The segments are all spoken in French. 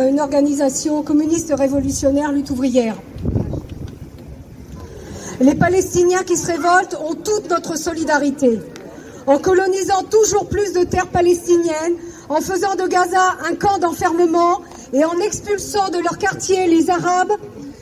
une organisation communiste révolutionnaire lutte ouvrière. Les Palestiniens qui se révoltent ont toute notre solidarité. En colonisant toujours plus de terres palestiniennes, en faisant de Gaza un camp d'enfermement et en expulsant de leur quartier les Arabes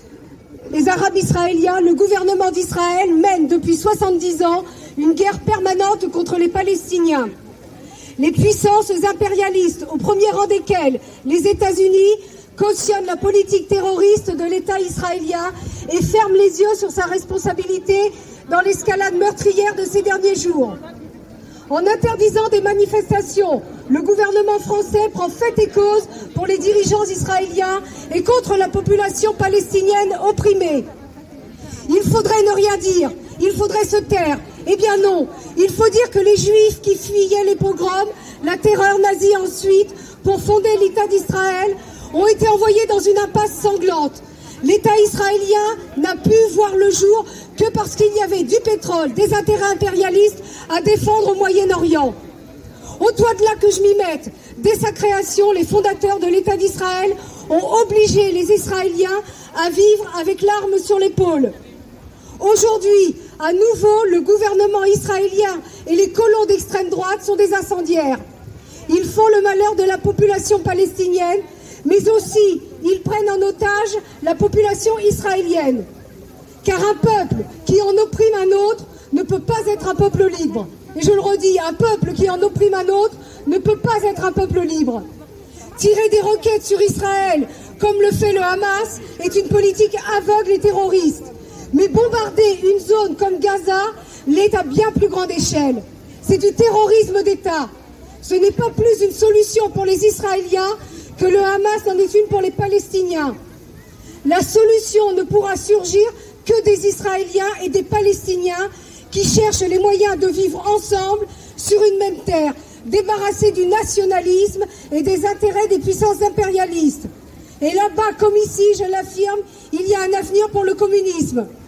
israéliens, le gouvernement d'Israël mène depuis 70 ans une guerre permanente contre les Palestiniens. Les puissances impérialistes, au premier rang desquelles les États-Unis, cautionnent la politique terroriste de l'État israélien et ferment les yeux sur sa responsabilité dans l'escalade meurtrière de ces derniers jours. En interdisant des manifestations, le gouvernement français prend fait et cause pour les dirigeants israéliens et contre la population palestinienne opprimée. Il faudrait ne rien dire, il faudrait se taire. Eh bien non, il faut dire que les Juifs qui fuyaient les pogroms, la terreur nazie ensuite, pour fonder l'État d'Israël, ont été envoyés dans une impasse sanglante. L'État israélien n'a pu voir le jour que parce qu'il y avait du pétrole, des intérêts impérialistes à défendre au Moyen-Orient. Au doigt de là que je m'y mette, dès sa création, les fondateurs de l'État d'Israël ont obligé les Israéliens à vivre avec l'arme sur l'épaule. Aujourd'hui, à nouveau, le gouvernement israélien et les colons d'extrême droite sont des incendiaires. Ils font le malheur de la population palestinienne, mais aussi ils prennent en otage la population israélienne. Car un peuple qui en opprime un autre ne peut pas être un peuple libre. Et je le redis, un peuple qui en opprime un autre ne peut pas être un peuple libre. Tirer des roquettes sur Israël, comme le fait le Hamas, est une politique aveugle et terroriste. Mais bombarder une zone comme Gaza l'est à bien plus grande échelle. C'est du terrorisme d'État. Ce n'est pas plus une solution pour les Israéliens que le Hamas en est une pour les Palestiniens. La solution ne pourra surgir que des Israéliens et des Palestiniens qui cherchent les moyens de vivre ensemble sur une même terre, débarrassés du nationalisme et des intérêts des puissances impérialistes. Et là-bas, comme ici, je l'affirme, il y a un avenir pour le communisme.